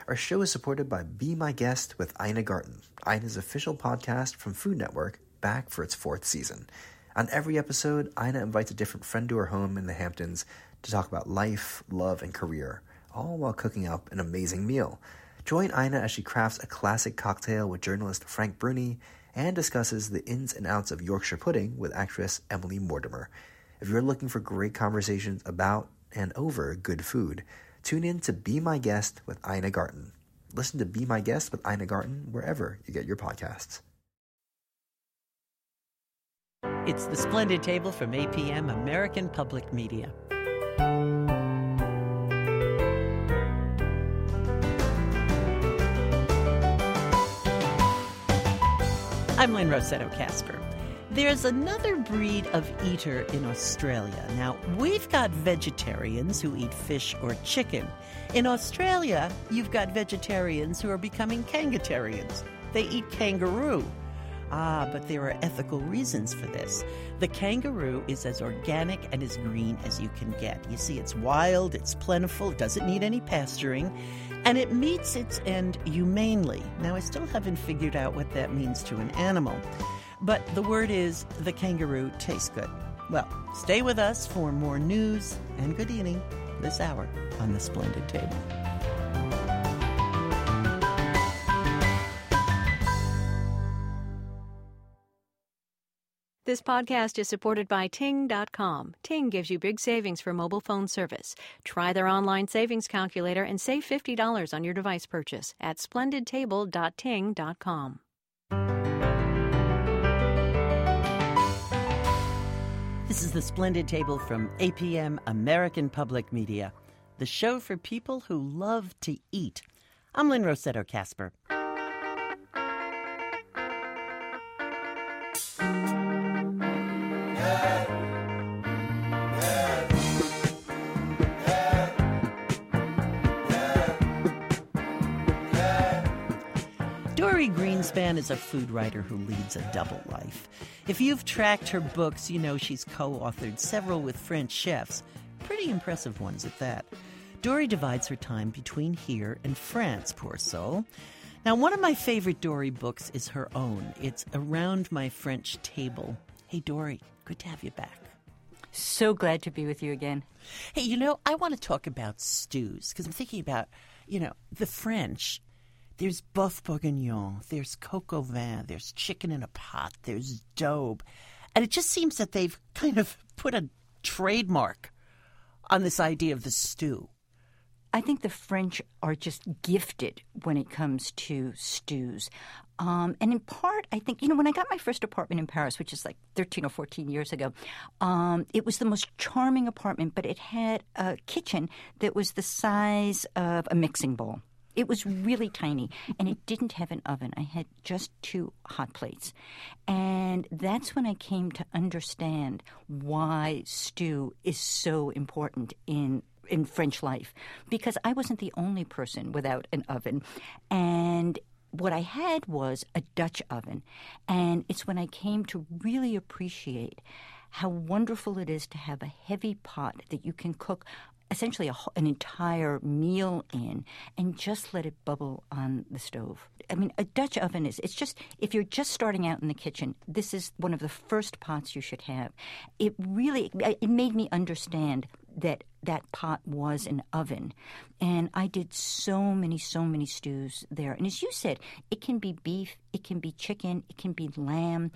Our show is supported by Be My Guest with Ina Garten, Ina's official podcast from Food Network, back for its 4th season. On every episode, Ina invites a different friend to her home in the Hamptons to talk about life, love, and career, all while cooking up an amazing meal. Join Ina as she crafts a classic cocktail with journalist Frank Bruni and discusses the ins and outs of Yorkshire pudding with actress Emily Mortimer. If you're looking for great conversations about and over good food, tune in to Be My Guest with Ina Garten. Listen to Be My Guest with Ina Garten wherever you get your podcasts. It's The Splendid Table from APM, American Public Media. I'm Lynn Rossetto Kasper. There's another breed of eater in Australia. Now, we've got vegetarians who eat fish or chicken. In Australia, you've got vegetarians who are becoming kangatarians. They eat kangaroo. But there are ethical reasons for this. The kangaroo is as organic and as green as you can get. You see, it's wild, it's plentiful, it doesn't need any pasturing, and it meets its end humanely. Now, I still haven't figured out what that means to an animal, but the word is the kangaroo tastes good. Well, stay with us for more news and good eating this hour on The Splendid Table. This podcast is supported by Ting.com. Ting gives you big savings for mobile phone service. Try their online savings calculator and save $50 on your device purchase at splendidtable.ting.com. This is The Splendid Table from APM, American Public Media, the show for people who love to eat. I'm Lynn Rossetto Kasper. Dorie Greenspan is a food writer who leads a double life. If you've tracked her books, you know she's co-authored several with French chefs, pretty impressive ones at that. Dorie divides her time between here and France, poor soul. Now, one of my favorite Dorie books is her own. It's Around My French Table. Hey, Dorie, good to have you back. So glad to be with you again. Hey, I want to talk about stews, because I'm thinking about, the French. There's boeuf bourguignon, there's coq au vin, there's chicken in a pot, there's daube. And it just seems that they've kind of put a trademark on this idea of the stew. I think the French are just gifted when it comes to stews. And in part, I think, when I got my first apartment in Paris, which is like 13 or 14 years ago, it was the most charming apartment, but it had a kitchen that was the size of a mixing bowl. It was really tiny, and it didn't have an oven. I had just 2 hot plates. And that's when I came to understand why stew is so important in French life, because I wasn't the only person without an oven. And what I had was a Dutch oven. And it's when I came to really appreciate how wonderful it is to have a heavy pot that you can cook essentially an entire meal in and just let it bubble on the stove. I mean, a Dutch oven it's just, if you're just starting out in the kitchen, this is one of the first pots you should have. It made me understand that pot was an oven. And I did so many stews there. And as you said, it can be beef, it can be chicken, it can be lamb,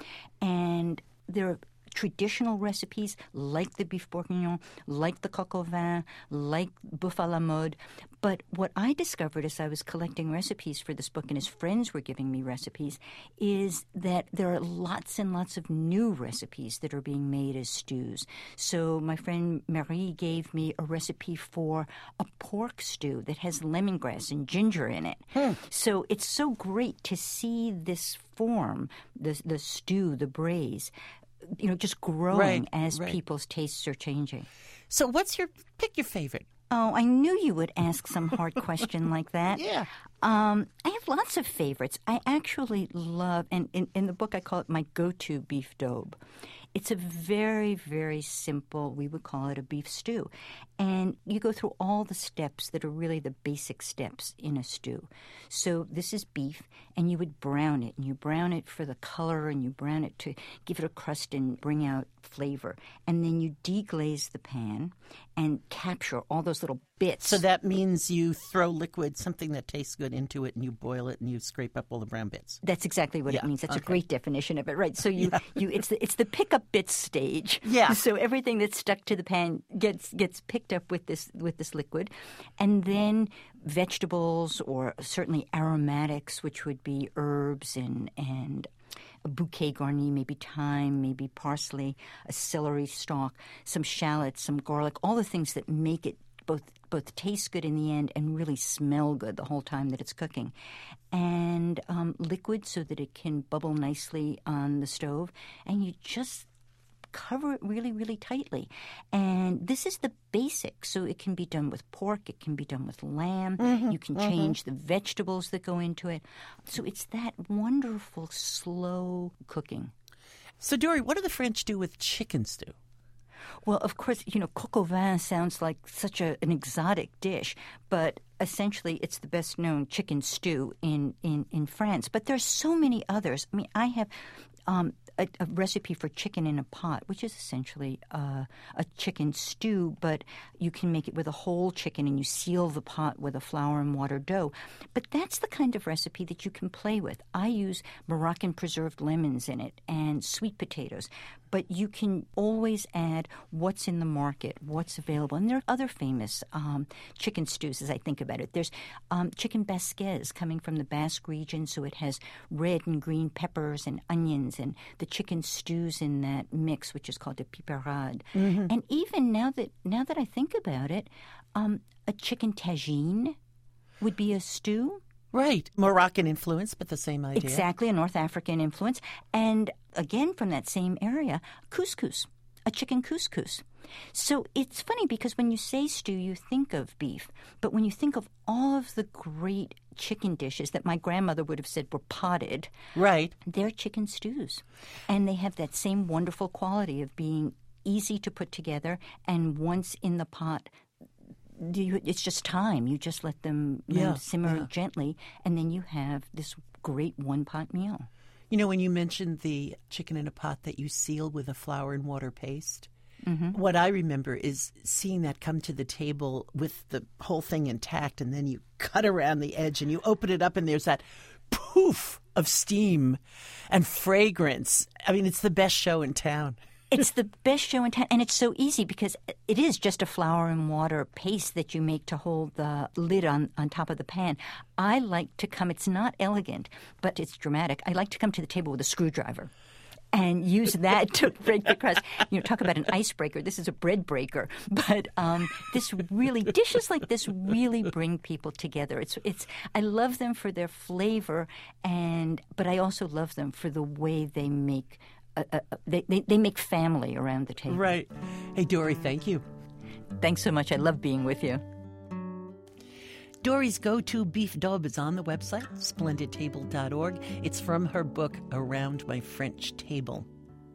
and there are traditional recipes like the beef bourguignon, like the coq au vin, like boeuf à la mode. But what I discovered as I was collecting recipes for this book and as friends were giving me recipes is that there are lots and lots of new recipes that are being made as stews. So my friend Marie gave me a recipe for a pork stew that has lemongrass and ginger in it. So it's so great to see this form, the stew, the braise, just growing as people's tastes are changing. So pick your favorite? Oh, I knew you would ask some hard question like that. Yeah. I have lots of favorites. I actually love, and in the book I call it my go-to beef daube. It's a very, very simple, we would call it a beef stew. And you go through all the steps that are really the basic steps in a stew. So this is beef, and you would brown it. And you brown it for the color, and you brown it to give it a crust and bring out flavor. And then you deglaze the pan and capture all those little bits. So that means you throw liquid, something that tastes good, into it, and you boil it, and you scrape up all the brown bits. That's exactly what it means. That's a great definition of it, right? So it's the pick up bits stage. Yeah. So everything that's stuck to the pan gets picked up with this liquid, and then vegetables or certainly aromatics, which would be herbs and a bouquet garni, maybe thyme, maybe parsley, a celery stalk, some shallots, some garlic, all the things that make it both taste good in the end and really smell good the whole time that it's cooking. And liquid so that it can bubble nicely on the stove. And you just cover it really, really tightly. And this is the basic. So it can be done with pork. It can be done with lamb. You can change the vegetables that go into it. So it's that wonderful, slow cooking. So, Dory, what do the French do with chicken stew? Well, of course, coq au vin sounds like such an exotic dish, but essentially it's the best-known chicken stew in France. But there's so many others. I mean, I have a recipe for chicken in a pot, which is essentially a chicken stew, but you can make it with a whole chicken and you seal the pot with a flour and water dough. But that's the kind of recipe that you can play with. I use Moroccan preserved lemons in it and sweet potatoes, but you can always add what's in the market, what's available. And there are other famous chicken stews as I think about it. There's chicken basquez coming from the Basque region, so it has red and green peppers and onions, and the chicken stews in that mix, which is called a piperade. And even now that I think about it, a chicken tagine would be a stew. Right. Moroccan influence, but the same idea. Exactly, a North African influence. And again, from that same area, couscous, a chicken couscous. So it's funny because when you say stew, you think of beef. But when you think of all of the great chicken dishes that my grandmother would have said were potted, right, they're chicken stews. And they have that same wonderful quality of being easy to put together. And once in the pot, it's just time. You just let them simmer gently, and then you have this great one-pot meal. You know, when you mentioned the chicken in a pot that you seal with a flour and water paste, what I remember is seeing that come to the table with the whole thing intact, and then you cut around the edge and you open it up and there's that poof of steam and fragrance. I mean, it's the best show in town. It's the best show in town, and it's so easy because it is just a flour and water paste that you make to hold the lid on top of the pan. I like to come, it's not elegant, but it's dramatic. I like to come to the table with a screwdriver and use that to break the crust. Talk about an icebreaker. This is a bread breaker. But dishes like this really bring people together. I love them for their flavor, but I also love them for the way they make they make family around the table. Right. Hey, Dory, thank you. Thanks so much. I love being with you. Dory's go-to beef daube is on the website, splendidtable.org. It's from her book, Around My French Table.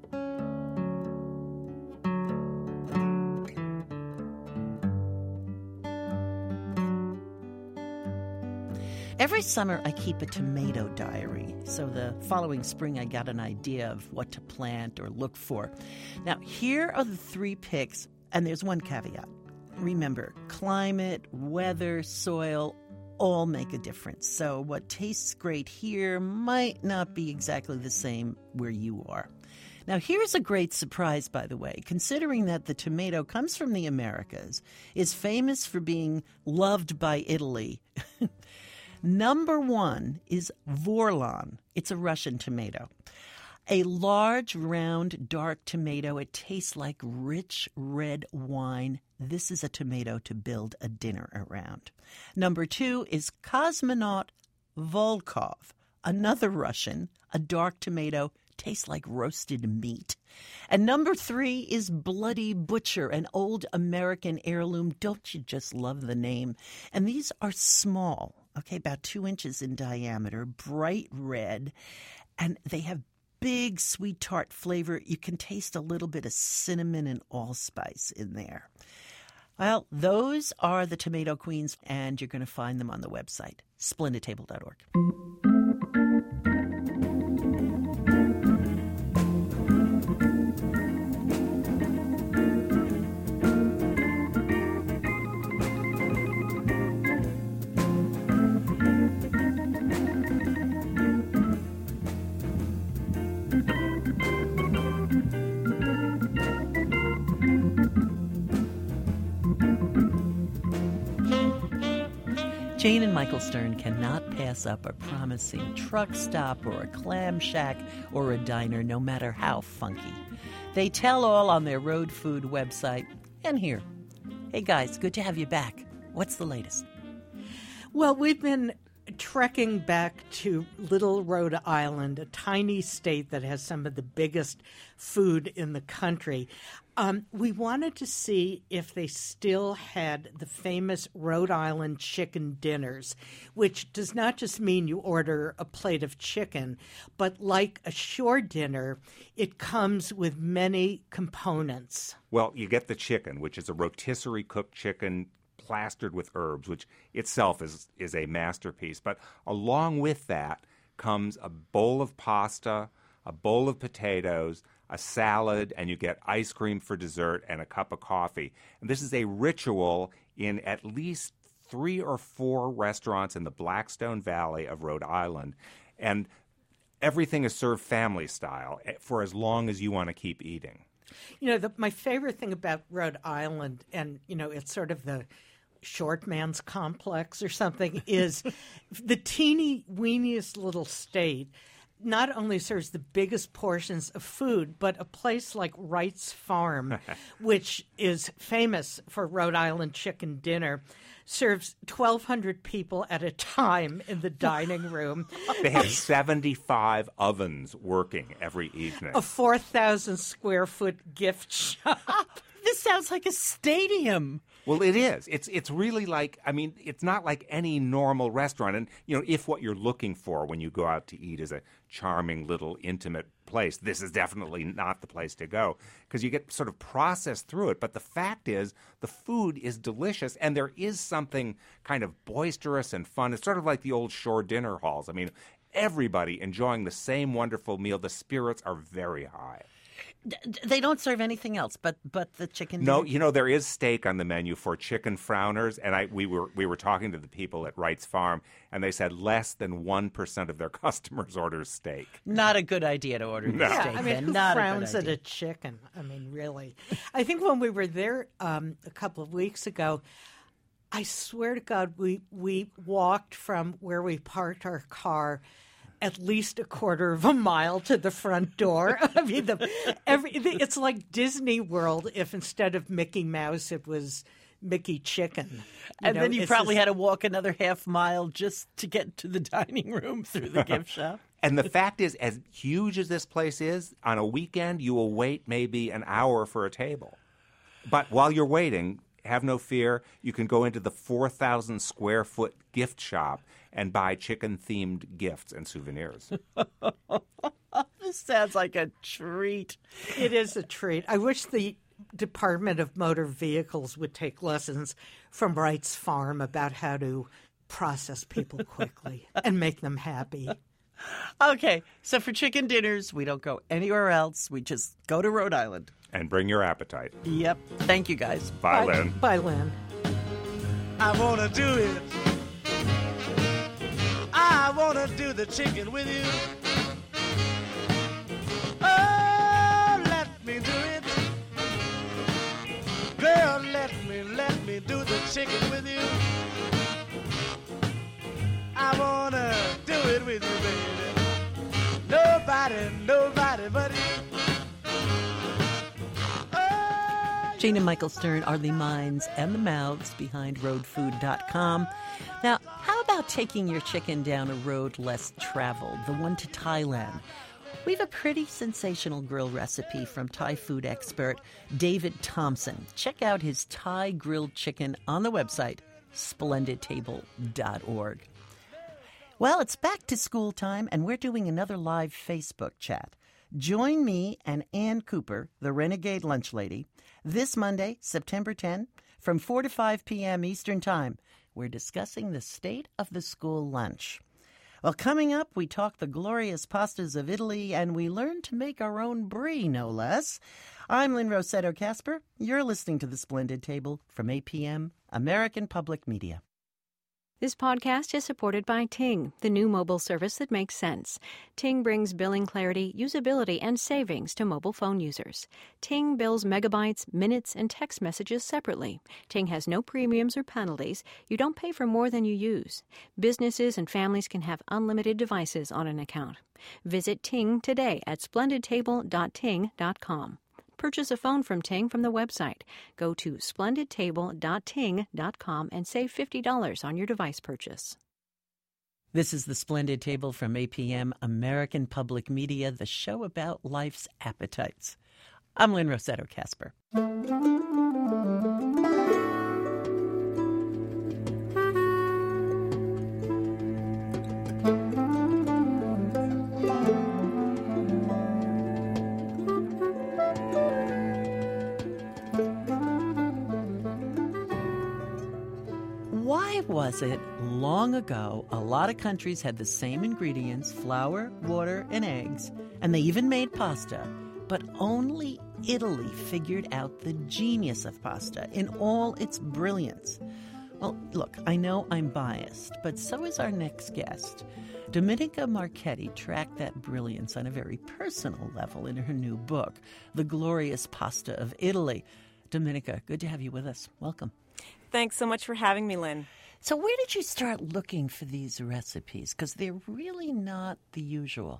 Every summer, I keep a tomato diary. So the following spring, I got an idea of what to plant or look for. Now, here are the 3 picks, and there's one caveat. Remember, climate, weather, soil, all make a difference. So what tastes great here might not be exactly the same where you are. Now, here's a great surprise, by the way, considering that the tomato comes from the Americas, is famous for being loved by Italy. Number 1 is Vorlan. It's a Russian tomato. A large, round, dark tomato. It tastes like rich red wine. This is a tomato to build a dinner around. Number 2 is Cosmonaut Volkov, another Russian, a dark tomato, tastes like roasted meat. And number 3 is Bloody Butcher, an old American heirloom. Don't you just love the name? And these are small, about 2 inches in diameter, bright red, and they have big sweet tart flavor. You can taste a little bit of cinnamon and allspice in there. Well, those are the Tomato Queens, and you're going to find them on the website, splendidtable.org. Jane and Michael Stern cannot pass up a promising truck stop or a clam shack or a diner, no matter how funky. They tell all on their road food website and here. Hey guys, good to have you back. What's the latest? Well, we've been trekking back to Little Rhode Island, a tiny state that has some of the biggest food in the country. We wanted to see if they still had the famous Rhode Island chicken dinners, which does not just mean you order a plate of chicken, but like a shore dinner, it comes with many components. Well, you get the chicken, which is a rotisserie cooked chicken plastered with herbs, which itself is a masterpiece. But along with that comes a bowl of pasta, a bowl of potatoes, a salad, and you get ice cream for dessert and a cup of coffee. And this is a ritual in at least 3 or 4 restaurants in the Blackstone Valley of Rhode Island. And everything is served family style for as long as you want to keep eating. You know, my favorite thing about Rhode Island, and, you know, it's sort of the short man's complex or something, is the teeny weeniest little state not only serves the biggest portions of food, but a place like Wright's Farm, which is famous for Rhode Island chicken dinner, serves 1,200 people at a time in the dining room. They have 75 ovens working every evening. A 4,000 square foot gift shop. This sounds like a stadium. Well, it is. It's really like, I mean, it's not like any normal restaurant. And, you know, if what you're looking for when you go out to eat is a charming little intimate place, this is definitely not the place to go because you get sort of processed through it. But the fact is the food is delicious and there is something kind of boisterous and fun. It's sort of like the old shore dinner halls. I mean, everybody enjoying the same wonderful meal. The spirits are very high. They don't serve anything else but the chicken dinner? No, you know, there is steak on the menu for chicken frowners, and we were talking to the people at Wright's Farm, and they said less than 1% of their customers order steak. Not a good idea to order No. steak. I mean, then. who Not frowns a good at idea. a chicken? I mean, really. I think when we were there a couple of weeks ago, I swear to God, we walked from where we parked our car at least a quarter of a mile to the front door. I mean, it's like Disney World if instead of Mickey Mouse, it was Mickey Chicken. Then you probably had to walk another half mile just to get to the dining room through the gift shop. And the fact is, as huge as this place is, on a weekend, you will wait maybe an hour for a table. But while you're waiting, have no fear. You can go into the 4,000 square foot gift shop and buy chicken-themed gifts and souvenirs. This sounds like a treat. It is a treat. I wish the Department of Motor Vehicles would take lessons from Wright's Farm about how to process people quickly and make them happy. Okay, so for chicken dinners, we don't go anywhere else. We just go to Rhode Island. And bring your appetite. Yep. Thank you, guys. Bye, Lynn. Bye, Lynn. I wanna do it. I wanna do the chicken with you. Oh, let me do it. Girl, let me do the chicken with you. I wanna do it with you, baby. Nobody but you. Jane and Michael Stern are the minds and the mouths behind roadfood.com. Now, how about taking your chicken down a road less traveled, the one to Thailand? We have a pretty sensational grill recipe from Thai food expert David Thompson. Check out his Thai grilled chicken on the website, splendidtable.org. Well, it's back to school time, and we're doing another live Facebook chat. Join me and Ann Cooper, the Renegade Lunch Lady, this Monday, September 10, from 4 to 5 p.m. Eastern Time. We're discussing the state of the school lunch. Well, coming up, we talk the glorious pastas of Italy, and we learn to make our own brie, no less. I'm Lynn Rossetto Kasper. You're listening to The Splendid Table from APM, American Public Media. This podcast is supported by Ting, the new mobile service that makes sense. Ting brings billing clarity, usability, and savings to mobile phone users. Ting bills megabytes, minutes, and text messages separately. Ting has no premiums or penalties. You don't pay for more than you use. Businesses and families can have unlimited devices on an account. Visit Ting today at splendidtable.ting.com. Purchase a phone from Ting from the website. Go to splendidtable.ting.com and save $50 on your device purchase. This is The Splendid Table from APM, American Public Media, the show about life's appetites. I'm Lynn Rossetto Kasper. Why was it long ago a lot of countries had the same ingredients, flour, water, and eggs, and they even made pasta, but only Italy figured out the genius of pasta in all its brilliance? Well, look, I know I'm biased, but so is our next guest. Domenica Marchetti tracked that brilliance on a very personal level in her new book, The Glorious Pasta of Italy. Domenica, good to have you with us. Welcome. Thanks so much for having me, Lynn. So where did you start looking for these recipes? Because they're really not the usual.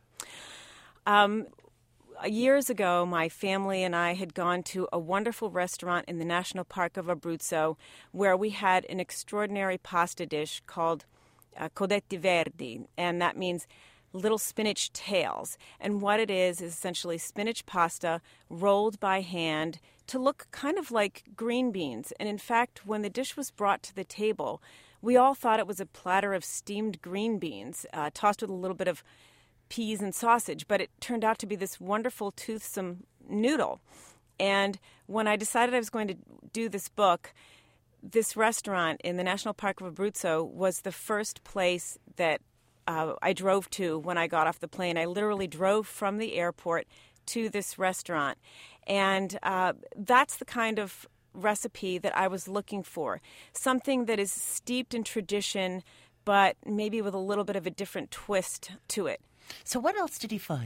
Years ago, my family and I had gone to a wonderful restaurant in the National Park of Abruzzo where we had an extraordinary pasta dish called codetti verdi, and that means little spinach tails. And what it is essentially spinach pasta rolled by hand to look kind of like green beans. And in fact, when the dish was brought to the table, we all thought it was a platter of steamed green beans, tossed with a little bit of peas and sausage, but it turned out to be this wonderful toothsome noodle. And when I decided I was going to do this book, this restaurant in the National Park of Abruzzo was the first place that I drove to when I got off the plane. I literally drove from the airport to this restaurant. And that's the kind of recipe that I was looking for. Something that is steeped in tradition, but maybe with a little bit of a different twist to it. So what else did you find?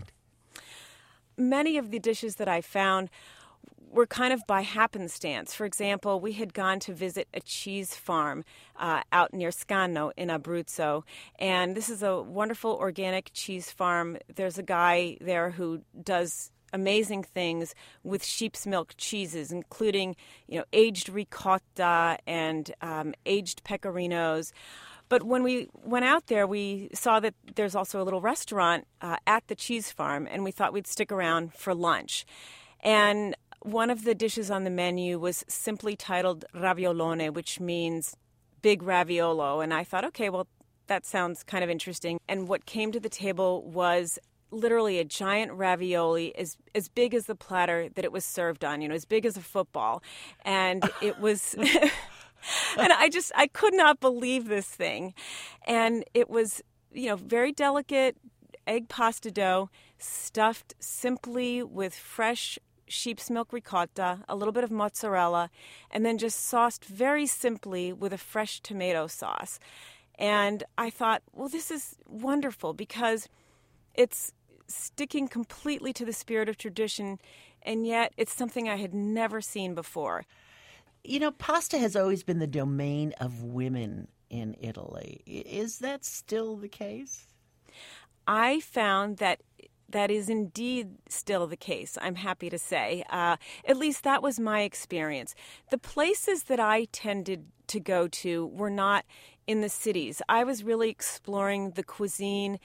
Many of the dishes that I found were kind of by happenstance. For example, we had gone to visit a cheese farm out near Scano in Abruzzo, and this is a wonderful organic cheese farm. There's a guy there who does amazing things with sheep's milk cheeses, including, aged ricotta and aged pecorinos. But when we went out there, we saw that there's also a little restaurant at the cheese farm, and we thought we'd stick around for lunch. And one of the dishes on the menu was simply titled raviolone, which means big raviolo. And I thought, okay, well, that sounds kind of interesting. And what came to the table was literally a giant ravioli as big as the platter that it was served on, as big as a football. And it was... and I could not believe this thing. And it was, very delicate egg pasta dough stuffed simply with fresh sheep's milk ricotta, a little bit of mozzarella, and then just sauced very simply with a fresh tomato sauce. And I thought, well, this is wonderful because it's sticking completely to the spirit of tradition, and yet it's something I had never seen before. Pasta has always been the domain of women in Italy. Is that still the case? I found that is indeed still the case, I'm happy to say. At least that was my experience. The places that I tended to go to were not in the cities. I was really exploring the cuisine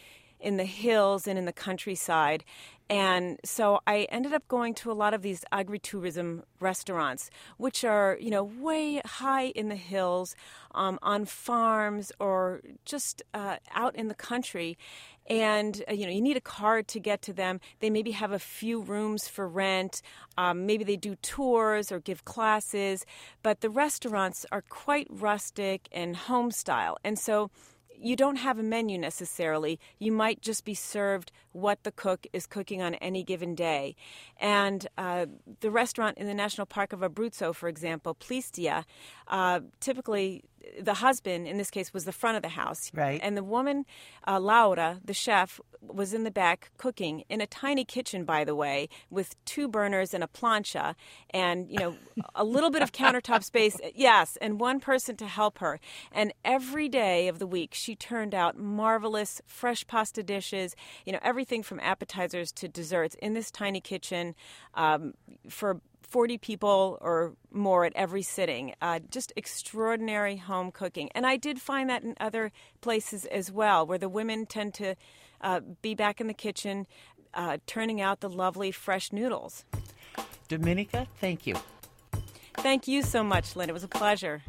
in the hills and in the countryside. And so I ended up going to a lot of these agritourism restaurants, which are, way high in the hills, on farms or just out in the country. And, you need a card to get to them. They maybe have a few rooms for rent. Maybe they do tours or give classes. But the restaurants are quite rustic and home style. And so you don't have a menu necessarily. You might just be served what the cook is cooking on any given day. And the restaurant in the National Park of Abruzzo, for example, Plistia, typically the husband, in this case, was the front of the house. Right. And the woman, Laura, the chef, was in the back cooking in a tiny kitchen, by the way, with 2 burners and a plancha and, a little bit of countertop space. Yes, and one person to help her. And every day of the week, she turned out marvelous fresh pasta dishes, everything from appetizers to desserts in this tiny kitchen for 40 people or more at every sitting. Just extraordinary home cooking. And I did find that in other places as well, where the women tend to be back in the kitchen turning out the lovely fresh noodles. Dominica, thank you. Thank you so much, Lynn. It was a pleasure.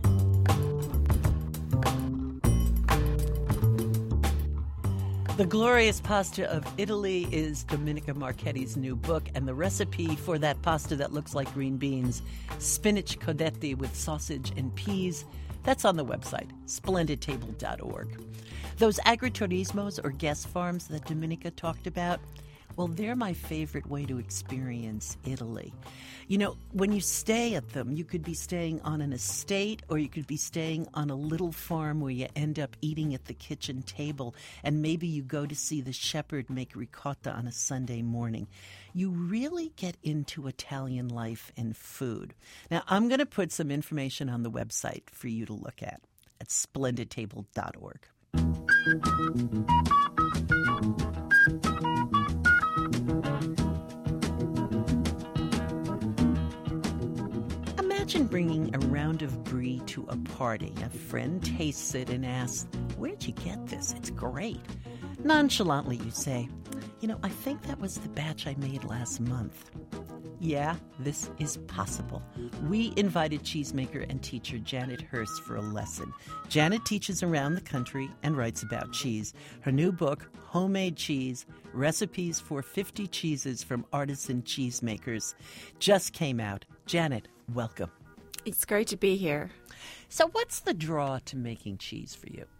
The Glorious Pasta of Italy is Dominica Marchetti's new book, and the recipe for that pasta that looks like green beans, spinach codetti with sausage and peas, that's on the website, splendidtable.org. Those agriturismos or guest farms that Dominica talked about, well, they're my favorite way to experience Italy. When you stay at them, you could be staying on an estate or you could be staying on a little farm where you end up eating at the kitchen table, and maybe you go to see the shepherd make ricotta on a Sunday morning. You really get into Italian life and food. Now, I'm going to put some information on the website for you to look at splendidtable.org. Imagine bringing a round of brie to a party. A friend tastes it and asks, "Where'd you get this? It's great." Nonchalantly, you say, "I think that was the batch I made last month." Yeah, this is possible. We invited cheesemaker and teacher Janet Hurst for a lesson. Janet teaches around the country and writes about cheese. Her new book, Homemade Cheese, Recipes for 50 Cheeses from Artisan Cheesemakers, just came out. Janet, welcome. It's great to be here. So what's the draw to making cheese for you?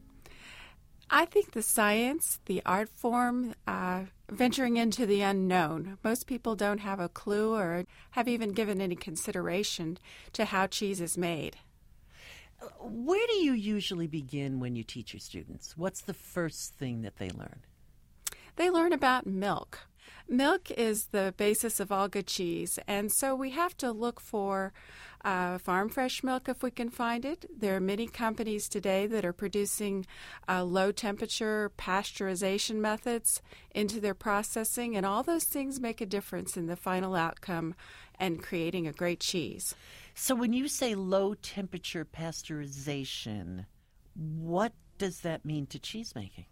I think the science, the art form, venturing into the unknown. Most people don't have a clue or have even given any consideration to how cheese is made. Where do you usually begin when you teach your students? What's the first thing that they learn? They learn about milk. Milk is the basis of all good cheese, and so we have to look for farm fresh milk if we can find it. There are many companies today that are producing low-temperature pasteurization methods into their processing, and all those things make a difference in the final outcome and creating a great cheese. So when you say low-temperature pasteurization, what does that mean to cheese making?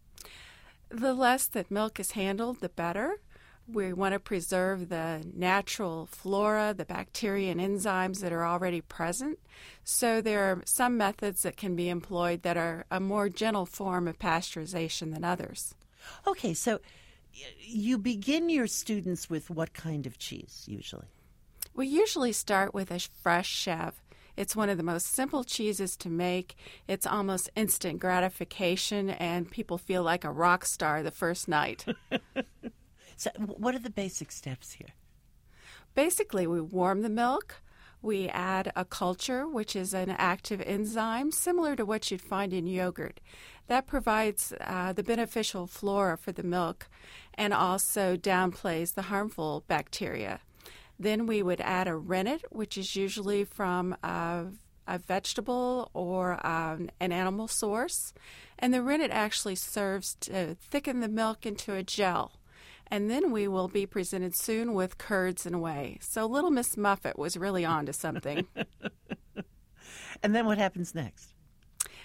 The less that milk is handled, the better. We want to preserve the natural flora, the bacteria and enzymes that are already present. So there are some methods that can be employed that are a more gentle form of pasteurization than others. Okay, so you begin your students with what kind of cheese usually? We usually start with a fresh Chev. It's one of the most simple cheeses to make. It's almost instant gratification, and people feel like a rock star the first night. So what are the basic steps here? Basically, we warm the milk. We add a culture, which is an active enzyme, similar to what you'd find in yogurt. That provides the beneficial flora for the milk and also downplays the harmful bacteria. Then we would add a rennet, which is usually from a vegetable or an animal source. And the rennet actually serves to thicken the milk into a gel. And then we will be presented soon with curds and whey. So Little Miss Muffet was really on to something. And then what happens next?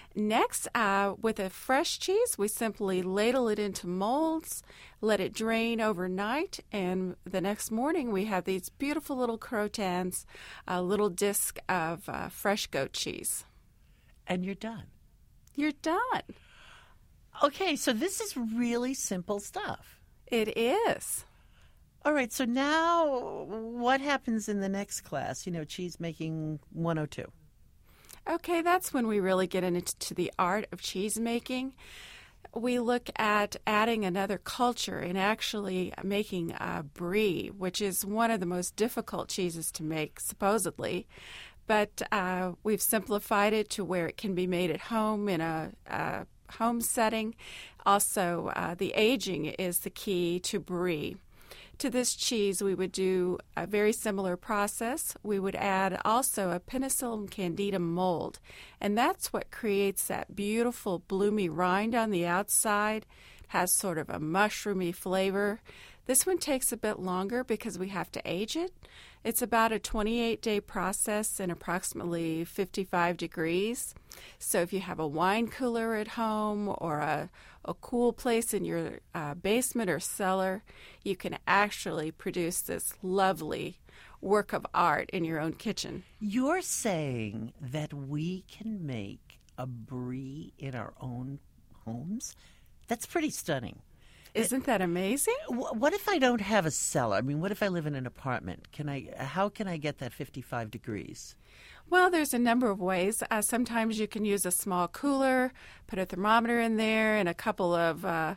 Next, with a fresh cheese, we simply ladle it into molds, let it drain overnight, and the next morning we have these beautiful little crotons, a little disc of fresh goat cheese. And you're done. You're done. Okay, so this is really simple stuff. It is. All right, so now what happens in the next class? Cheese making 102. Okay, that's when we really get into the art of cheese making. We look at adding another culture and actually making brie, which is one of the most difficult cheeses to make, supposedly. But we've simplified it to where it can be made at home in a home setting. Also, the aging is the key to brie. To this cheese, we would do a very similar process. We would add also a Penicillium candida mold, and that's what creates that beautiful bloomy rind on the outside. It has sort of a mushroomy flavor. This one takes a bit longer because we have to age it. It's about a 28-day process in approximately 55 degrees. So if you have a wine cooler at home or a cool place in your basement or cellar, you can actually produce this lovely work of art in your own kitchen. You're saying that we can make a brie in our own homes? That's pretty stunning. Isn't that amazing? What if I don't have a cellar? I mean, what if I live in an apartment? How can I get that 55 degrees? Well, there's a number of ways. Sometimes you can use a small cooler, put a thermometer in there, and a couple of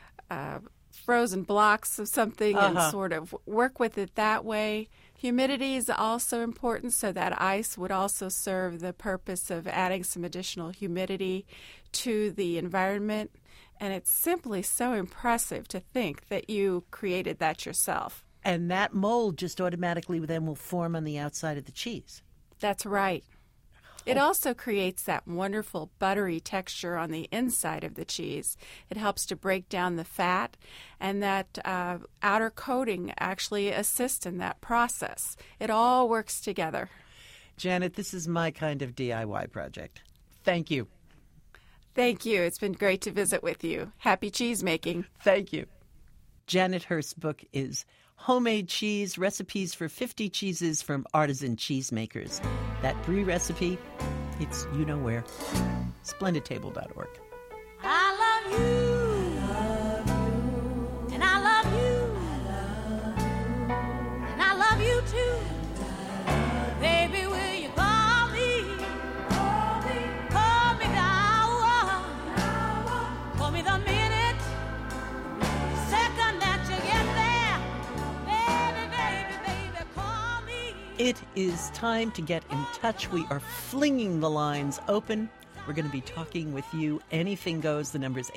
frozen blocks of something and sort of work with it that way. Humidity is also important, so that ice would also serve the purpose of adding some additional humidity to the environment. And it's simply so impressive to think that you created that yourself. And that mold just automatically then will form on the outside of the cheese. That's right. It also creates that wonderful buttery texture on the inside of the cheese. It helps to break down the fat, and that outer coating actually assists in that process. It all works together. Janet, this is my kind of DIY project. Thank you. Thank you. It's been great to visit with you. Happy cheese making. Thank you. Janet Hurst's book is Homemade Cheese, Recipes for 50 Cheeses from Artisan Cheesemakers. That brie recipe, it's you know where. SplendidTable.org. I love you, and I love you, and I love you too. Baby, will you call me? Call me the hour. Call me the minute, second that you get there. Baby, call me. It is time to get in touch. We are flinging the lines open. We're going to be talking with you. Anything goes. The number is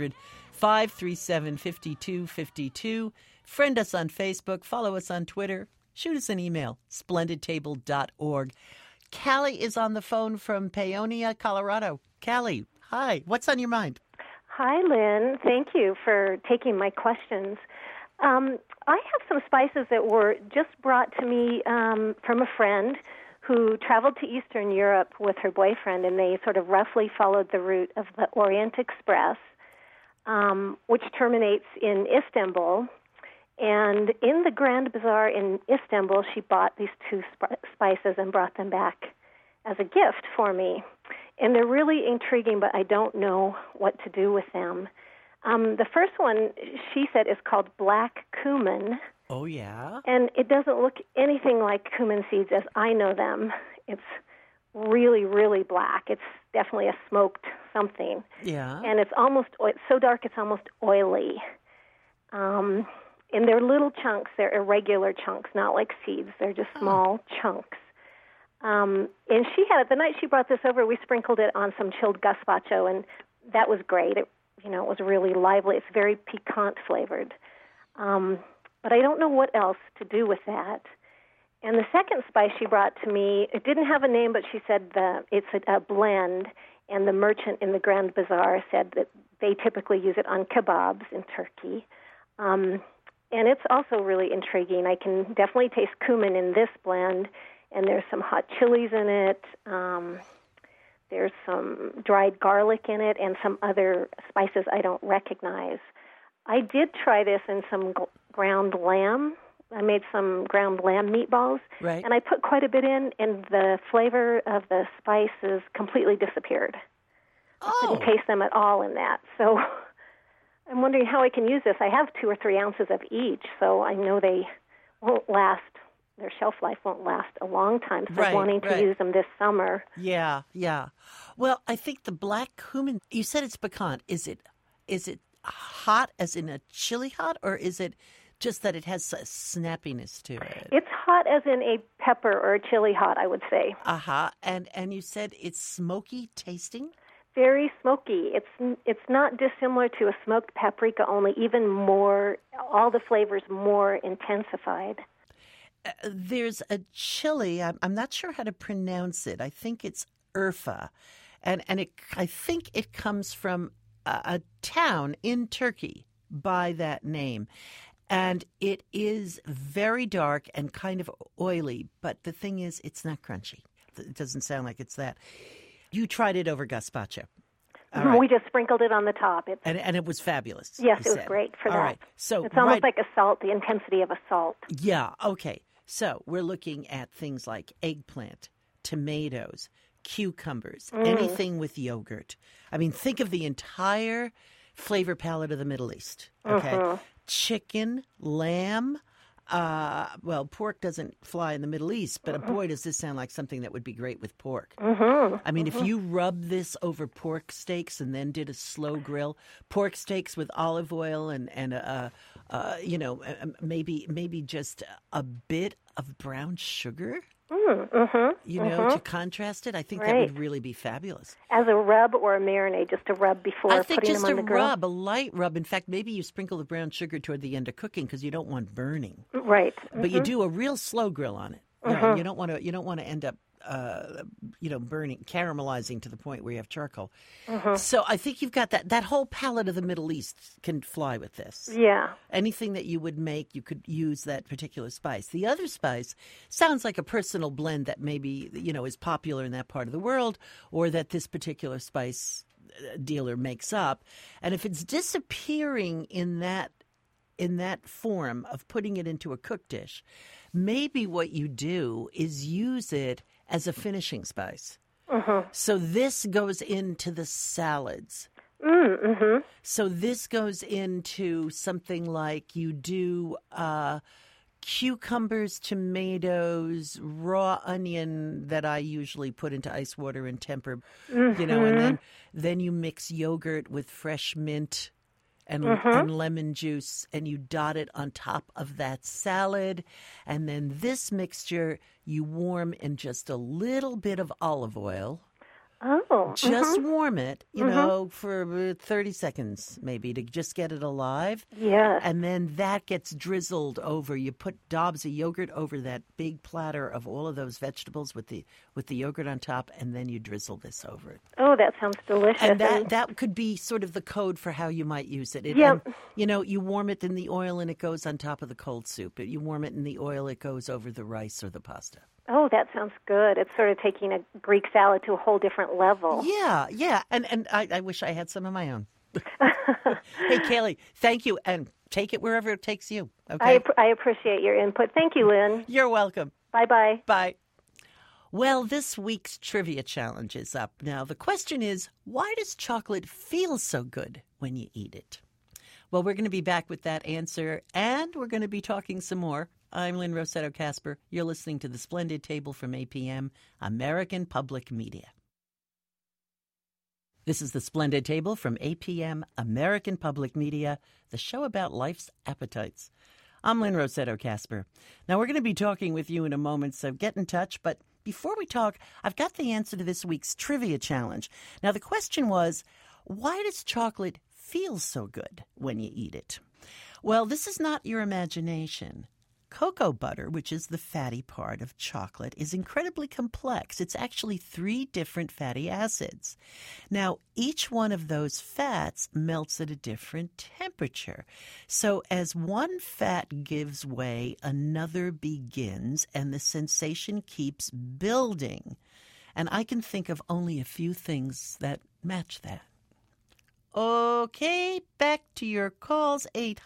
800-537-5252. Friend us on Facebook. Follow us on Twitter. Shoot us an email, splendidtable.org. Callie is on the phone from Paonia, Colorado. Callie, hi. What's on your mind? Hi, Lynn. Thank you for taking my questions. I have some spices that were just brought to me from a friend who traveled to Eastern Europe with her boyfriend, and they sort of roughly followed the route of the Orient Express, which terminates in Istanbul. And in the Grand Bazaar in Istanbul, she bought these two spices and brought them back as a gift for me. And they're really intriguing, but I don't know what to do with them. The first one, she said, is called black cumin. Oh, yeah? And it doesn't look anything like cumin seeds as I know them. It's really, really black. It's definitely a smoked something. Yeah. And it's so dark it's almost oily. And they're little chunks. They're irregular chunks, not like seeds. They're just small chunks. And she had it, the night she brought this over, we sprinkled it on some chilled gazpacho, and that was great. It was really lively. It's very piquant flavored. But I don't know what else to do with that. And the second spice she brought to me, it didn't have a name, but she said it's a blend, and the merchant in the Grand Bazaar said that they typically use it on kebabs in Turkey. And it's also really intriguing. I can definitely taste cumin in this blend, and there's some hot chilies in it. There's some dried garlic in it and some other spices I don't recognize. I did try this in some ground lamb. I made some ground lamb meatballs, Right. and I put quite a bit in, and the flavor of the spices completely disappeared. I couldn't taste them at all in that. So I'm wondering how I can use this. I have 2 or 3 ounces of each, so I know they won't last. Their shelf life won't last a long time, so I'm wanting to use them this summer. Yeah, yeah. Well, I think the black cumin, you said it's piquant. Is it hot as in a chili hot, or is it just that it has a snappiness to it? It's hot as in a pepper or a chili hot, I would say. Uh-huh. And you said it's smoky tasting? Very smoky. It's not dissimilar to a smoked paprika, only even more, all the flavors more intensified. There's a chili, I'm not sure how to pronounce it. I think it's Urfa. And I think it comes from a town in Turkey by that name. And it is very dark and kind of oily, but the thing is, it's not crunchy. It doesn't sound like it's that. You tried it over gazpacho. All right. We just sprinkled it on the top. And it was fabulous. Yes, it was great for that. All right. So it's almost like a salt, the intensity of a salt. Yeah, okay. So we're looking at things like eggplant, tomatoes, cucumbers, anything with yogurt. I mean, think of the entire flavor palette of the Middle East, okay? Chicken, lamb. Well, pork doesn't fly in the Middle East, but boy, does this sound like something that would be great with pork. I mean, if you rub this over pork steaks and then did a slow grill, pork steaks with olive oil and maybe just a bit of brown sugar, to contrast it, I think that would really be fabulous. As a rub or a marinade, just a rub before putting them on the grill? I think just a light rub. In fact, maybe you sprinkle the brown sugar toward the end of cooking because you don't want burning. Right. But you do a real slow grill on it. You don't want to end up burning, caramelizing to the point where you have charcoal. So I think you've got that whole palette of the Middle East can fly with this. Yeah. Anything that you would make, you could use that particular spice. The other spice sounds like a personal blend that maybe, is popular in that part of the world, or that this particular spice dealer makes up. And if it's disappearing in that form of putting it into a cooked dish, maybe what you do is use it as a finishing spice. So this goes into the salads. So this goes into something like you do cucumbers, tomatoes, raw onion that I usually put into ice water and temper, and then you mix yogurt with fresh mint and lemon juice, and you dot it on top of that salad. And then this mixture you warm in just a little bit of olive oil. Just warm it, for 30 seconds maybe to just get it alive. Yeah. And then that gets drizzled over. You put dobs of yogurt over that big platter of all of those vegetables with the yogurt on top, and then you drizzle this over it. Oh, that sounds delicious. And that could be sort of the code for how you might use it. You warm it in the oil and it goes on top of the cold soup. You warm it in the oil, it goes over the rice or the pasta. Oh, that sounds good. It's sort of taking a Greek salad to a whole different level. Yeah. And I wish I had some of my own. Hey, Kaylee, thank you. And take it wherever it takes you. Okay? I appreciate your input. Thank you, Lynn. You're welcome. Bye-bye. Bye. Well, this week's trivia challenge is up. Now, the question is, why does chocolate feel so good when you eat it? Well, we're going to be back with that answer, and we're going to be talking some more. I'm Lynn Rossetto Kasper. You're listening to The Splendid Table from APM, American Public Media. This is The Splendid Table from APM, American Public Media, the show about life's appetites. I'm Lynn Rossetto Kasper. Now, we're going to be talking with you in a moment, so get in touch. But before we talk, I've got the answer to this week's trivia challenge. Now, the question was, why does chocolate feel so good when you eat it? Well, this is not your imagination. Cocoa butter, which is the fatty part of chocolate, is incredibly complex. It's actually 3 different fatty acids. Now, each one of those fats melts at a different temperature. So as one fat gives way, another begins, and the sensation keeps building. And I can think of only a few things that match that. Okay, back to your calls,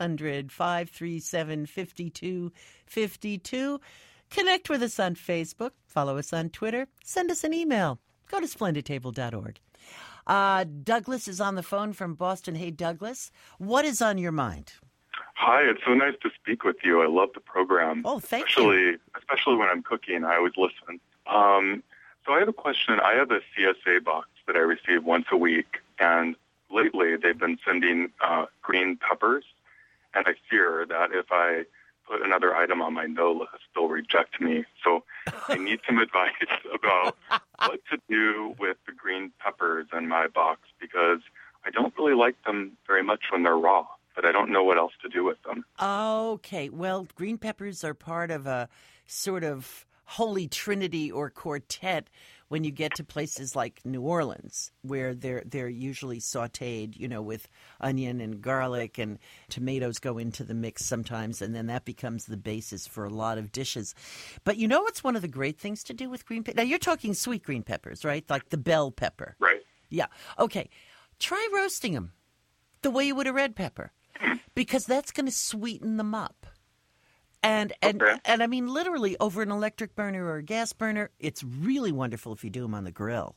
800-537-5252. Connect with us on Facebook, follow us on Twitter, send us an email. Go to splendidtable.org. Douglas is on the phone from Boston. Hey, Douglas, what is on your mind? Hi, it's so nice to speak with you. I love the program. Oh, thank you. Especially when I'm cooking, I always listen. So I have a question. I have a CSA box that I receive once a week, and lately they've been sending green peppers, and I fear that if I put another item on my no list, they'll reject me. So I need some advice about what to do with the green peppers in my box, because I don't really like them very much when they're raw, but I don't know what else to do with them. Okay, well, green peppers are part of a sort of holy trinity or quartet when you get to places like New Orleans, where they're usually sautéed, with onion and garlic, and tomatoes go into the mix sometimes, and then that becomes the basis for a lot of dishes. But what's one of the great things to do with green peppers? Now, you're talking sweet green peppers, right? Like the bell pepper. Right. Yeah. Okay. Try roasting them the way you would a red pepper, because that's going to sweeten them up. And I mean, literally over an electric burner or a gas burner, it's really wonderful if you do them on the grill.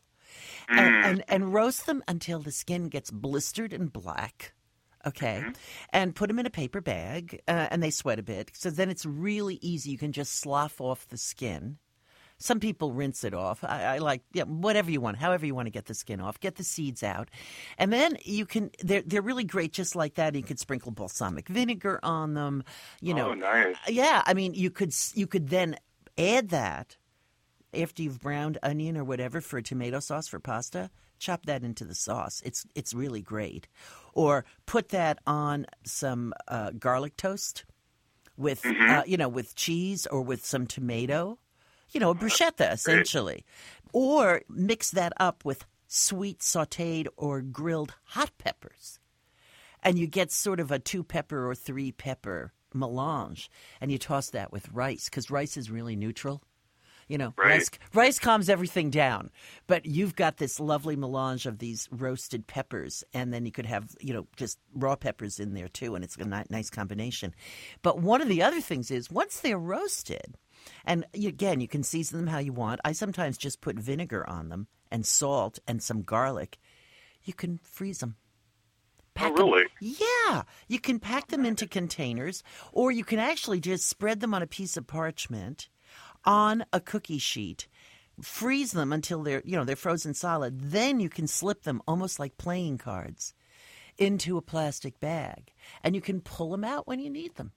And roast them until the skin gets blistered and black, okay? And put them in a paper bag, and they sweat a bit. So then it's really easy. You can just slough off the skin. Some people rinse it off. I like, whatever you want, however you want to get the skin off. Get the seeds out. And then you can, they're really great just like that. You can sprinkle balsamic vinegar on them. Oh, nice. Yeah, I mean, you could then add that after you've browned onion or whatever for a tomato sauce for pasta. Chop that into the sauce. It's really great. Or put that on some garlic toast with, with cheese or with some tomato. A bruschetta, essentially. Or mix that up with sweet sautéed or grilled hot peppers. And you get sort of a 2-pepper or 3-pepper melange. And you toss that with rice, because rice is really neutral. Right. Rice calms everything down. But you've got this lovely melange of these roasted peppers. And then you could have, just raw peppers in there, too. And it's a nice combination. But one of the other things is, once they're roasted, and again, you can season them how you want. I sometimes just put vinegar on them and salt and some garlic. You can freeze them. Really? Yeah. You can pack them into containers, or you can actually just spread them on a piece of parchment on a cookie sheet, freeze them until they're frozen solid. Then you can slip them almost like playing cards into a plastic bag, and you can pull them out when you need them.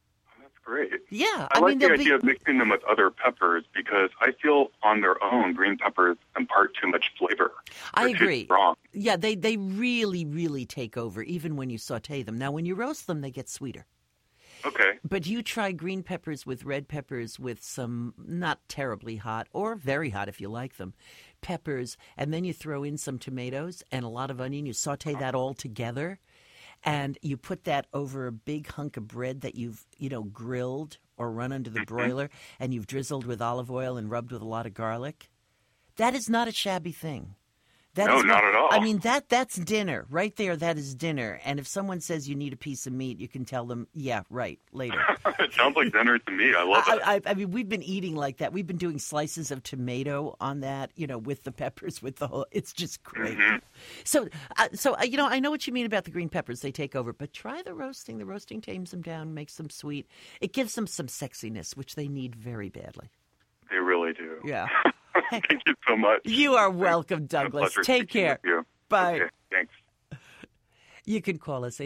Great. Yeah. I like the idea of mixing them with other peppers, because I feel on their own green peppers impart too much flavor. I agree. Wrong. Yeah, they really, really take over, even when you saute them. Now, when you roast them, they get sweeter. Okay. But you try green peppers with red peppers with some not terribly hot, or very hot if you like them, peppers, and then you throw in some tomatoes and a lot of onion. You saute that all together. And you put that over a big hunk of bread that you've, grilled or run under the broiler, and you've drizzled with olive oil and rubbed with a lot of garlic. That is not a shabby thing. No, not at all. I mean, that's dinner. Right there, that is dinner. And if someone says you need a piece of meat, you can tell them, yeah, right, later. It sounds like dinner to me. I love it. I mean, we've been eating like that. We've been doing slices of tomato on that, with the peppers, with the whole. It's just great. So I know what you mean about the green peppers. They take over. But try the roasting. The roasting tames them down, makes them sweet. It gives them some sexiness, which they need very badly. They really do. Yeah. Thank you so much. You are welcome, Douglas. Take care. Bye. Okay, thanks. You can call us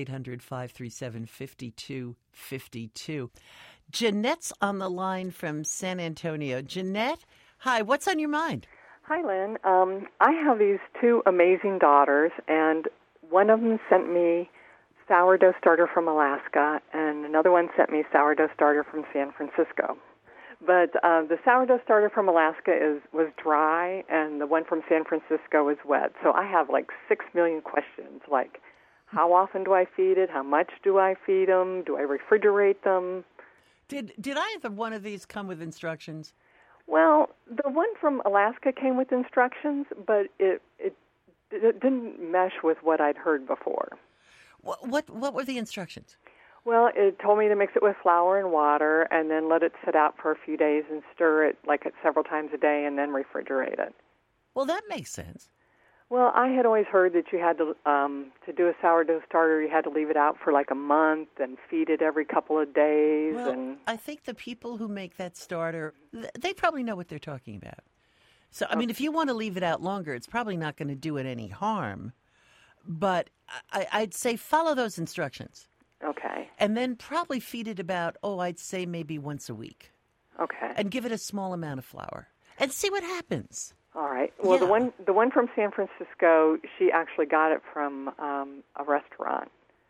800-537-5252. Jeanette's on the line from San Antonio. Jeanette, hi. What's on your mind? Hi, Lynn. I have these 2 amazing daughters, and one of them sent me sourdough starter from Alaska, and another one sent me sourdough starter from San Francisco. But the sourdough starter from Alaska was dry, and the one from San Francisco is wet. So I have 6 million questions, like how often do I feed it? How much do I feed them? Do I refrigerate them? Did either one of these come with instructions? Well, the one from Alaska came with instructions, but it didn't mesh with what I'd heard before. What were the instructions? Well, it told me to mix it with flour and water and then let it sit out for a few days and stir it several times a day and then refrigerate it. Well, that makes sense. Well, I had always heard that you had to do a sourdough starter, you had to leave it out for like a month and feed it every couple of days. Well, and I think the people who make that starter, they probably know what they're talking about. So, I mean, if you want to leave it out longer, it's probably not going to do it any harm. But I'd say follow those instructions. Okay. And then probably feed it about, I'd say maybe once a week. Okay. And give it a small amount of flour. And see what happens. All right. Well, Yeah. the one from San Francisco, she actually got it from a restaurant.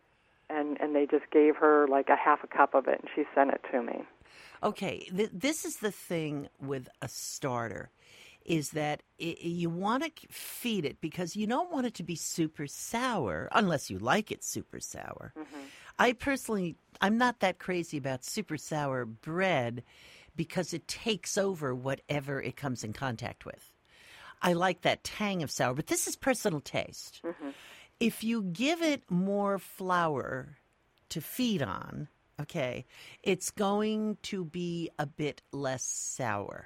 And they just gave her like a half a cup of it, and she sent it to me. Okay. This is the thing with a starter. Is that you want to feed it because you don't want it to be super sour unless you like it super sour. Mm-hmm. I'm not that crazy about super sour bread because it takes over whatever it comes in contact with. I like that tang of sour, but this is personal taste. Mm-hmm. If you give it more flour to feed on, okay, it's going to be a bit less sour.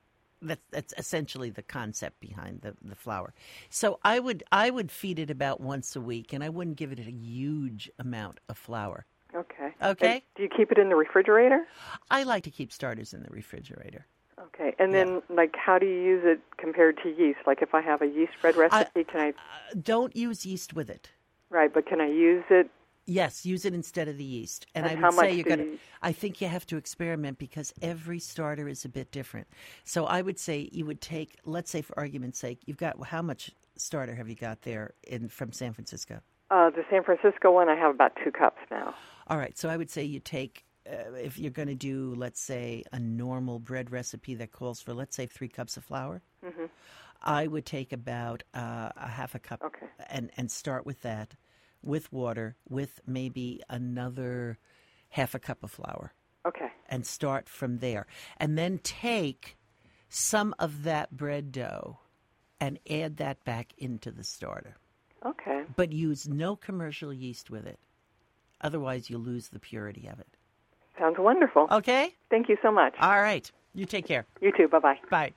That's essentially the concept behind the flour. So I would feed it about once a week, and I wouldn't give it a huge amount of flour. Okay. Okay. And do you keep it in the refrigerator? I like to keep starters in the refrigerator. Okay. And then, how do you use it compared to yeast? Like, if I have a yeast bread recipe, can I... Don't use yeast with it. Right, but can I use it? Yes, use it instead of the yeast. And I how would say much I think you have to experiment because every starter is a bit different. So I would say you would take, let's say for argument's sake, you've got, how much starter have you got there from San Francisco? The San Francisco one, I have about 2 cups now. All right, so I would say you take, if you're going to do, let's say, a normal bread recipe that calls for, let's say, 3 cups of flour, mm-hmm. I would take about a half a cup and start with that. With water, with maybe another half a cup of flour. Okay. And start from there. And then take some of that bread dough and add that back into the starter. Okay. But use no commercial yeast with it. Otherwise, you'll lose the purity of it. Sounds wonderful. Okay? Thank you so much. All right. You take care. You too. Bye-bye. Bye.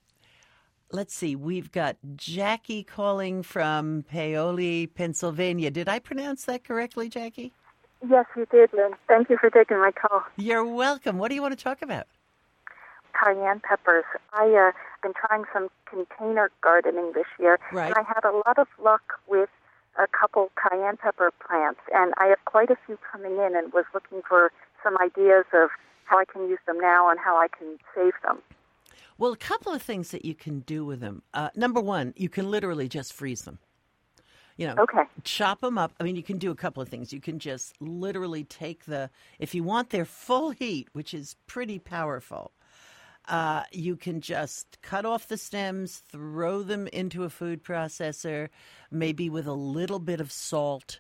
Let's see. We've got Jackie calling from Paoli, Pennsylvania. Did I pronounce that correctly, Jackie? Yes, you did, Lynn. Thank you for taking my call. You're welcome. What do you want to talk about? Cayenne peppers. I've been trying some container gardening this year, right. And I had a lot of luck with a couple cayenne pepper plants, and I have quite a few coming in and was looking for some ideas of how I can use them now and how I can save them. Well, a couple of things that you can do with them. Number one, you can literally just freeze them. Chop them up. I mean, you can do a couple of things. You can just literally take if you want their full heat, which is pretty powerful, you can just cut off the stems, throw them into a food processor, maybe with a little bit of salt,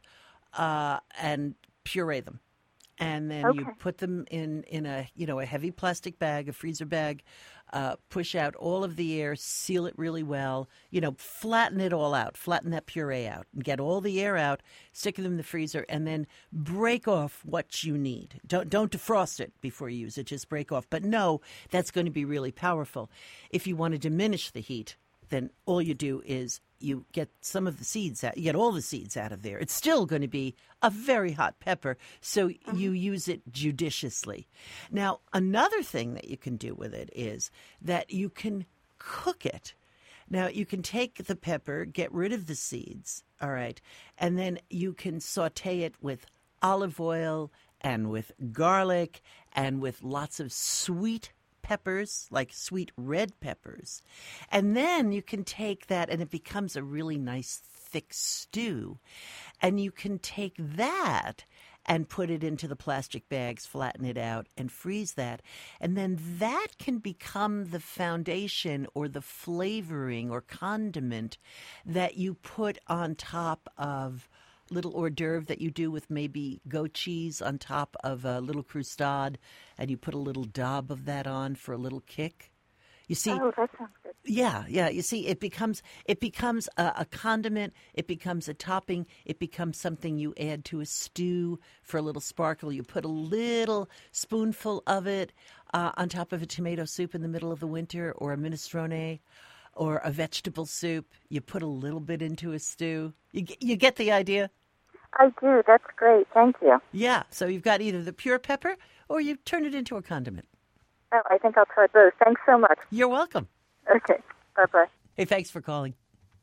and puree them. And then you put them in a heavy plastic bag, a freezer bag, push out all of the air, seal it really well, flatten it all out, flatten that puree out, and get all the air out, stick them in the freezer, and then break off what you need. Don't defrost it before you use it, just break off. But no, that's going to be really powerful. If you want to diminish the heat, then all you do is you get some of the seeds out, you get all the seeds out of there. It's still going to be a very hot pepper, so you use it judiciously. Now, another thing that you can do with it is that you can cook it. Now, you can take the pepper, get rid of the seeds, all right, and then you can saute it with olive oil and with garlic and with lots of sweet peppers, like sweet red peppers. And then you can take that and it becomes a really nice thick stew. And you can take that and put it into the plastic bags, flatten it out, and freeze that. And then that can become the foundation or the flavoring or condiment that you put on top of little hors d'oeuvre that you do with maybe goat cheese on top of a little croustade, and you put a little daub of that on for a little kick. You see, Oh, that sounds good. yeah. You see, it becomes a condiment. It becomes a topping. It becomes something you add to a stew for a little sparkle. You put a little spoonful of it on top of a tomato soup in the middle of the winter, or a minestrone, or a vegetable soup. You put a little bit into a stew. You get the idea? I do. That's great. Thank you. Yeah. So you've got either the pure pepper or you turn it into a condiment. Oh, I think I'll try both. Thanks so much. You're welcome. Okay. Bye-bye. Hey, thanks for calling.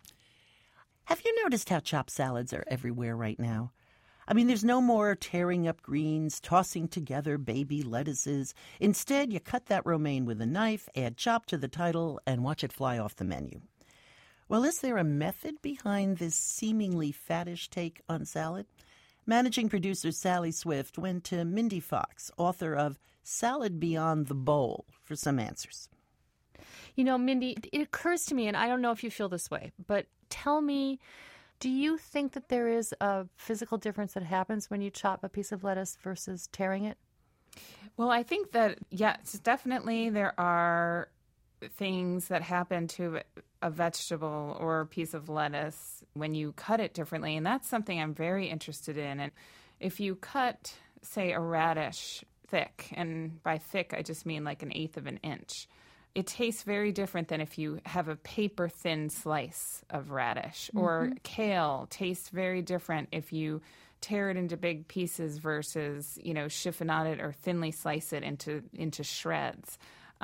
Have you noticed how chopped salads are everywhere right now? I mean, there's no more tearing up greens, tossing together baby lettuces. Instead, you cut that romaine with a knife, add chop to the title, and watch it fly off the menu. Well, is there a method behind this seemingly faddish take on salad? Managing producer Sally Swift went to Mindy Fox, author of Salad Beyond the Bowl, for some answers. You know, Mindy, it occurs to me, and I don't know if you feel this way, but tell me, do you think that there is a physical difference that happens when you chop a piece of lettuce versus tearing it? Well, I think that, yes, definitely there are things that happen to a vegetable or a piece of lettuce when you cut it differently, and that's something I'm very interested in. And if you cut, say, a radish thick, and by thick I just mean like 1/8 of an inch, it tastes very different than if you have a paper-thin slice of radish. Mm-hmm. Or kale tastes very different if you tear it into big pieces versus, chiffonade it or thinly slice it into shreds.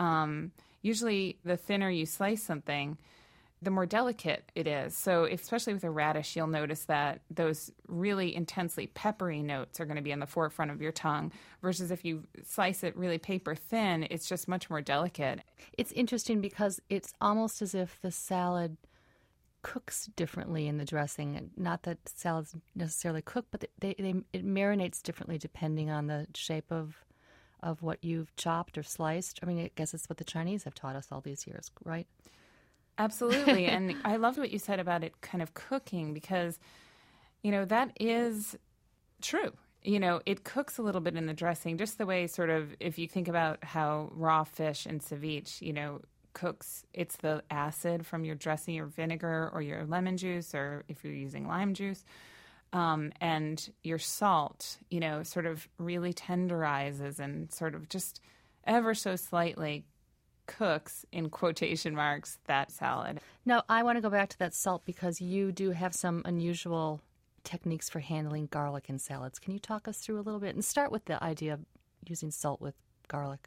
Usually the thinner you slice something, the more delicate it is. So especially with a radish, you'll notice that those really intensely peppery notes are going to be in the forefront of your tongue, versus if you slice it really paper thin, it's just much more delicate. It's interesting because it's almost as if the salad cooks differently in the dressing. Not that salads necessarily cook, but it marinates differently depending on the shape of what you've chopped or sliced. I mean, I guess it's what the Chinese have taught us all these years, right? Absolutely. And I loved what you said about it kind of cooking, because, that is true. It cooks a little bit in the dressing, just the way sort of, if you think about how raw fish in ceviche, cooks, it's the acid from your dressing, your vinegar or your lemon juice, or if you're using lime juice, and your salt, sort of really tenderizes and sort of just ever so slightly cooks, in quotation marks, that salad. Now, I want to go back to that salt because you do have some unusual techniques for handling garlic in salads. Can you talk us through a little bit and start with the idea of using salt with garlic?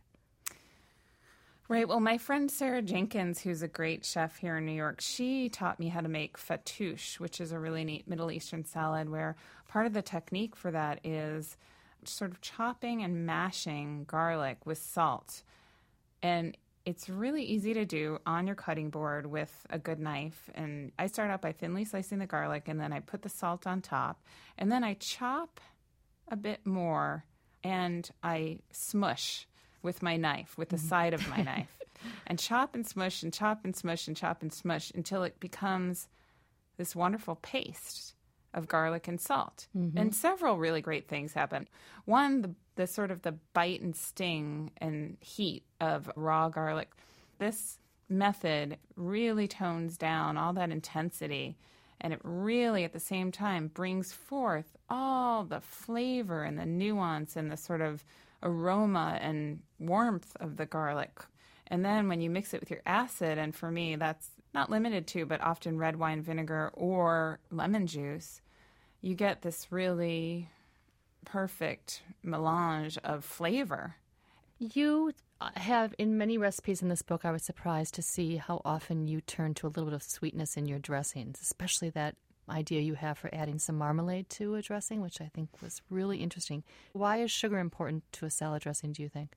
Right. Well, my friend Sarah Jenkins, who's a great chef here in New York, she taught me how to make fattoush, which is a really neat Middle Eastern salad where part of the technique for that is sort of chopping and mashing garlic with salt. And it's really easy to do on your cutting board with a good knife. And I start out by thinly slicing the garlic, and then I put the salt on top. And then I chop a bit more, and I smush with my knife, with the side of my knife. And chop and smush and chop and smush and chop and smush until it becomes this wonderful paste of garlic and salt. Mm-hmm. And several really great things happen. One, the sort of the bite and sting and heat of raw garlic. This method really tones down all that intensity, and it really at the same time brings forth all the flavor and the nuance and the sort of aroma and warmth of the garlic. And then when you mix it with your acid, and for me that's not limited to, but often red wine vinegar or lemon juice, you get this really perfect melange of flavor. You have, in many recipes in this book, I was surprised to see how often you turn to a little bit of sweetness in your dressings, especially that idea you have for adding some marmalade to a dressing, which I think was really interesting. Why is sugar important to a salad dressing, do you think?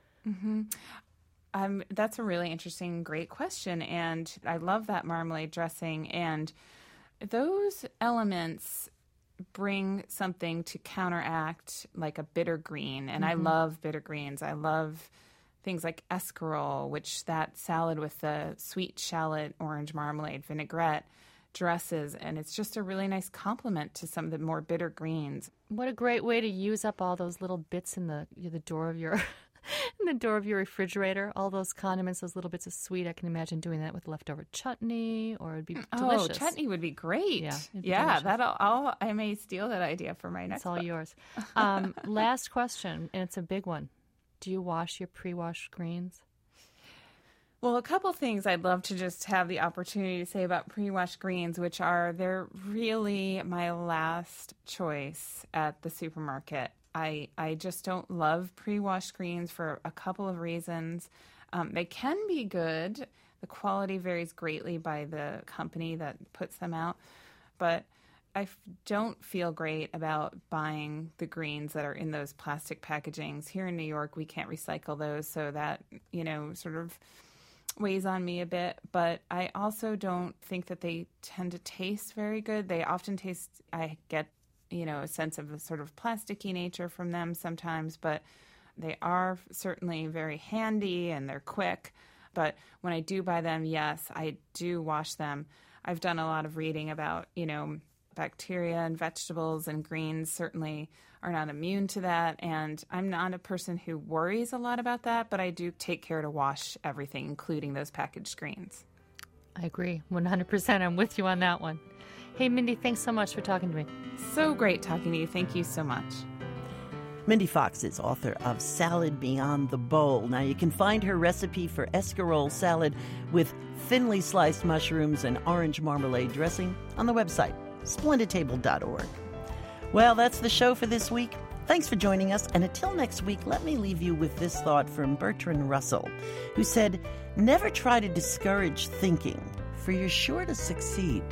Mm-hmm. That's a really interesting, great question, and I love that marmalade dressing, and those elements bring something to counteract like a bitter green, and I love bitter greens. I love things like escarole, which that salad with the sweet shallot orange marmalade vinaigrette dresses, and it's just a really nice complement to some of the more bitter greens. What a great way to use up all those little bits in the door of your in the door of your refrigerator, all those condiments, those little bits of sweet. I can imagine doing that with leftover chutney, or it'd be delicious. Oh, chutney would be great. Yeah, I may steal that idea for my next It's all book. yours. Last question, and it's a big one. Do you wash your pre-washed greens? Well, a couple things I'd love to just have the opportunity to say about pre-washed greens, which are they're really my last choice at the supermarket. I just don't love pre-washed greens for a couple of reasons. They can be good. The quality varies greatly by the company that puts them out, but I don't feel great about buying the greens that are in those plastic packagings. Here in New York, we can't recycle those, so that, sort of weighs on me a bit. But I also don't think that they tend to taste very good. They often taste, I get, a sense of a sort of plasticky nature from them sometimes, but they are certainly very handy and they're quick. But when I do buy them, yes, I do wash them. I've done a lot of reading about, bacteria and vegetables, and greens certainly are not immune to that. And I'm not a person who worries a lot about that, but I do take care to wash everything, including those packaged greens. I agree. 100%. I'm with you on that one. Hey, Mindy, thanks so much for talking to me. So great talking to you. Thank you so much. Mindy Fox is author of Salad Beyond the Bowl. Now, you can find her recipe for escarole salad with thinly sliced mushrooms and orange marmalade dressing on the website, splendidtable.org. Well, that's the show for this week. Thanks for joining us, and until next week, let me leave you with this thought from Bertrand Russell, who said, "Never try to discourage thinking, for you're sure to succeed."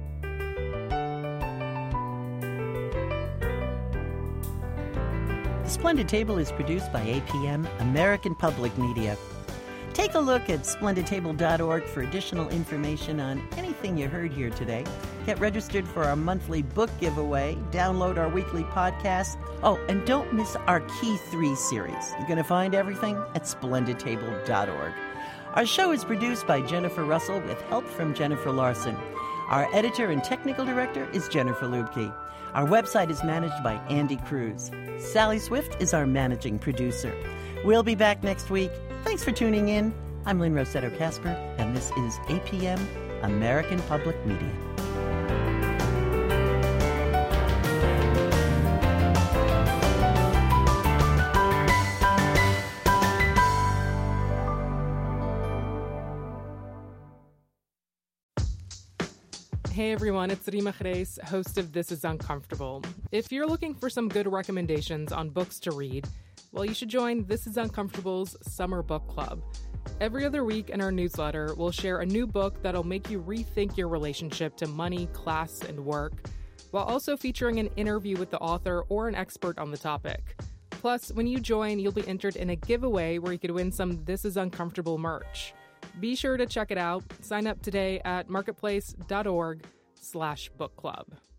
The Splendid Table is produced by APM, American Public Media. Take a look at splendidtable.org for additional information on anything you heard here today. Get registered for our monthly book giveaway. Download our weekly podcast. Oh, and don't miss our Key 3 series. You're going to find everything at splendidtable.org. Our show is produced by Jennifer Russell with help from Jennifer Larson. Our editor and technical director is Jennifer Lubke. Our website is managed by Andy Cruz. Sally Swift is our managing producer. We'll be back next week. Thanks for tuning in. I'm Lynn Rossetto Kasper, and this is APM, American Public Media. Hey everyone, it's Rima Reis, host of This Is Uncomfortable. If you're looking for some good recommendations on books to read, well, you should join This Is Uncomfortable's Summer Book Club. Every other week in our newsletter, we'll share a new book that'll make you rethink your relationship to money, class, and work, while also featuring an interview with the author or an expert on the topic. Plus, when you join, you'll be entered in a giveaway where you could win some This Is Uncomfortable merch. Be sure to check it out. Sign up today at marketplace.org/book club.